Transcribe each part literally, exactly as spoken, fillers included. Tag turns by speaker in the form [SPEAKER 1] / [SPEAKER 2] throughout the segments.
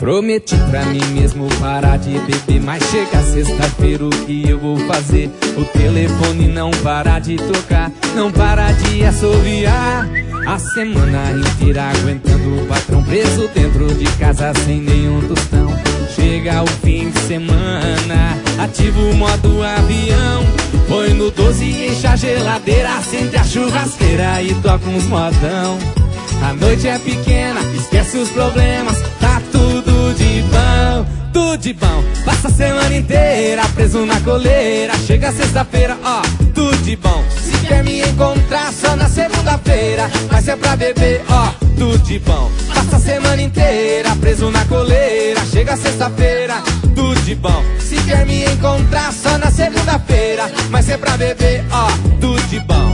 [SPEAKER 1] Prometi pra mim mesmo parar de beber, mas chega sexta-feira, o que eu vou fazer? O telefone não para de tocar, não para de assoviar. A semana inteira aguentando o patrão preso dentro de casa sem nenhum tostão. Chega o fim de semana, ativa o modo avião. Põe no doze, enche a geladeira, acende a churrasqueira e toca uns modão. A noite é pequena, esquece os problemas, tá tudo de bom, tudo de bom. Passa a semana inteira preso na coleira, chega sexta-feira, ó, tudo de bom. Se quer me encontrar só na segunda-feira, mas é pra beber, ó, tudo de bom. Passa a semana inteira preso na coleira, chega sexta-feira, tudo de bom. Se quer me encontrar só na segunda-feira, mas é pra beber, ó, tudo de bom.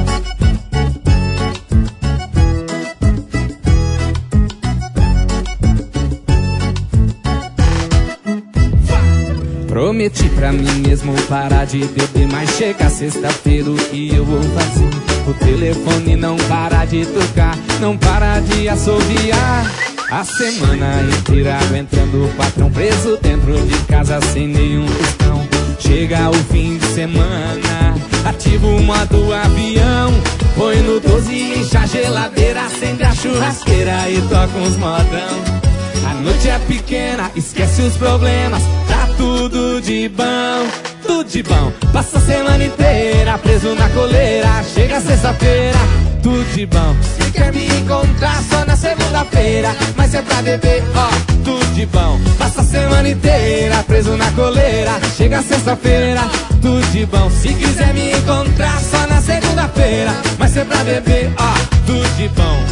[SPEAKER 1] Prometi pra mim mesmo parar de beber, mas chega sexta-feira, o que eu vou fazer? O telefone não para de tocar, não para de assoviar. A semana inteira aguentando o patrão preso dentro de casa sem nenhum tostão. Chega o fim de semana, ativa o modo avião. Põe no doze, enche a geladeira, acende a churrasqueira e toca uns modão. A noite é pequena, esquece os problemas, tá tudo de bom, tudo de bom. Passa a semana inteira preso na coleira, chega sexta-feira, tudo de bom. Se quer me encontrar só na segunda-feira, mas é pra beber, ó, tudo de bom. Passa a semana inteira preso na coleira, chega sexta-feira, tudo de bom. Se quiser me encontrar só na segunda-feira, mas é pra beber, ó, tudo de bom.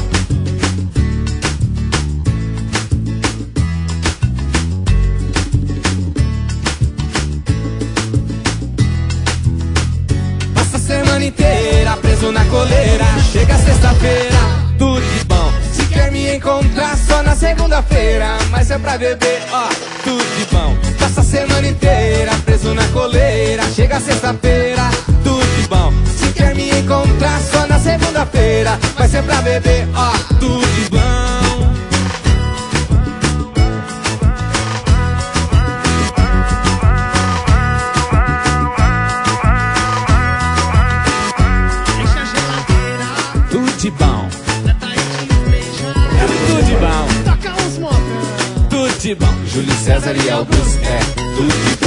[SPEAKER 1] Semana inteira preso na coleira, chega sexta-feira, tudo de bom. Se quer me encontrar só na segunda-feira, mas é pra beber, ó, tudo de bom. Passa a semana inteira preso na coleira, chega sexta-feira, tudo de bom. Se quer me encontrar só na segunda-feira, mas é pra beber, ó, tudo de bom. Tudo de bom, tudo de bom, tudo de bom. Júlio César e Augusto, é tudo de bom.